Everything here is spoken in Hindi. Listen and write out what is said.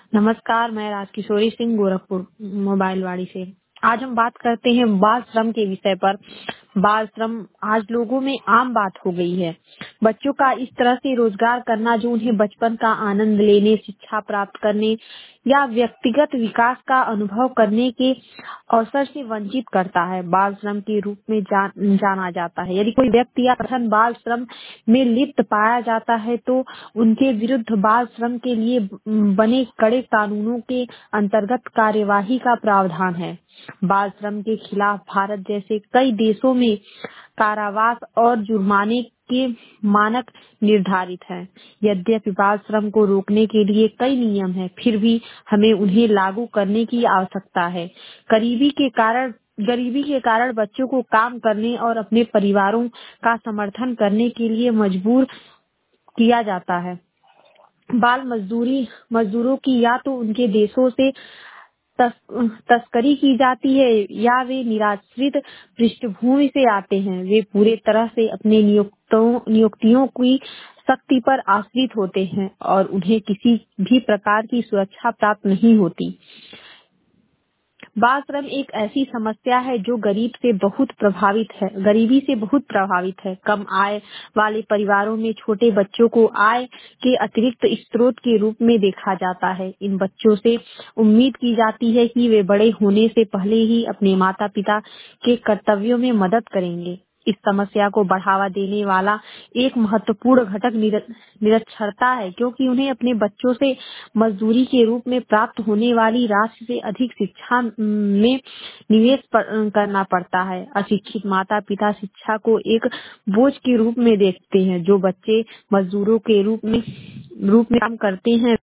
नमस्कार, मैं राजकिशोरी सिंह गोरखपुर मोबाइलवाड़ी से। आज हम बात करते हैं बाल श्रम के विषय पर। बाल श्रम आज लोगों में आम बात हो गई है। बच्चों का इस तरह से रोजगार करना जो उन्हें बचपन का आनंद लेने, शिक्षा प्राप्त करने या व्यक्तिगत विकास का अनुभव करने के अवसर से वंचित करता है, बाल श्रम के रूप में जाना जाता है। यदि कोई व्यक्ति या संगठन बाल श्रम में लिप्त पाया जाता है तो उनके विरुद्ध बाल श्रम के लिए बने कड़े कानूनों के अंतर्गत कार्यवाही का प्रावधान है। बाल श्रम के खिलाफ भारत जैसे कई देशों में कारावास और जुर्माने के मानक निर्धारित हैं। यद्यपि बाल श्रम को रोकने के लिए कई नियम हैं, फिर भी हमें उन्हें लागू करने की आवश्यकता है। गरीबी के कारण बच्चों को काम करने और अपने परिवारों का समर्थन करने के लिए मजबूर किया जाता है। बाल मजदूरों की या तो उनके देशों से तस्करी की जाती है या वे निराश्रित पृष्ठभूमि से आते हैं। वे पूरे तरह से अपने नियुक्तियों की शक्ति पर आश्रित होते हैं और उन्हें किसी भी प्रकार की सुरक्षा प्राप्त नहीं होती। बाल श्रम एक ऐसी समस्या है जो गरीबी से बहुत प्रभावित है। कम आय वाले परिवारों में छोटे बच्चों को आय के अतिरिक्त स्रोत के रूप में देखा जाता है। इन बच्चों से उम्मीद की जाती है कि वे बड़े होने से पहले ही अपने माता पिता के कर्तव्यों में मदद करेंगे। इस समस्या को बढ़ावा देने वाला एक महत्वपूर्ण घटक निरक्षरता है, क्योंकि उन्हें अपने बच्चों से मजदूरी के रूप में प्राप्त होने वाली राशि से अधिक शिक्षा में निवेश करना पड़ता है। अशिक्षित माता पिता शिक्षा को एक बोझ के रूप में देखते हैं। जो बच्चे मजदूरों के रूप में काम करते हैं